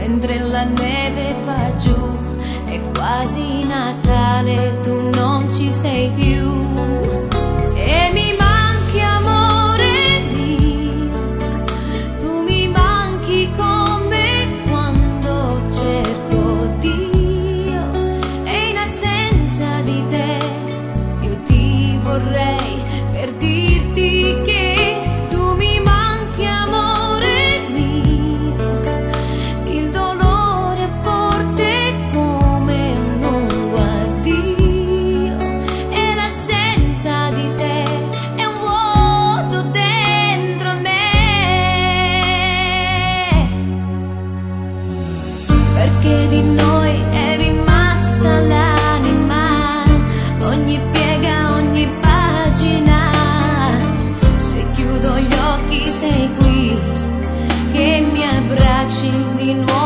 mentre la neve fa giù. È quasi Natale, tu non ci sei più. E mi manchi, amore mio, tu mi manchi come quando cerco Dio. E in assenza di te io ti vorrei per dirti che tu mi manchi, amore mio. Il dolore è forte come un'unghia addio, e l'assenza di te è un vuoto dentro me. Perché di noi è rimasta l'anima, ogni piega, ogni pagina. Se chiudo gli occhi sei qui, che mi abbracci di nuovo.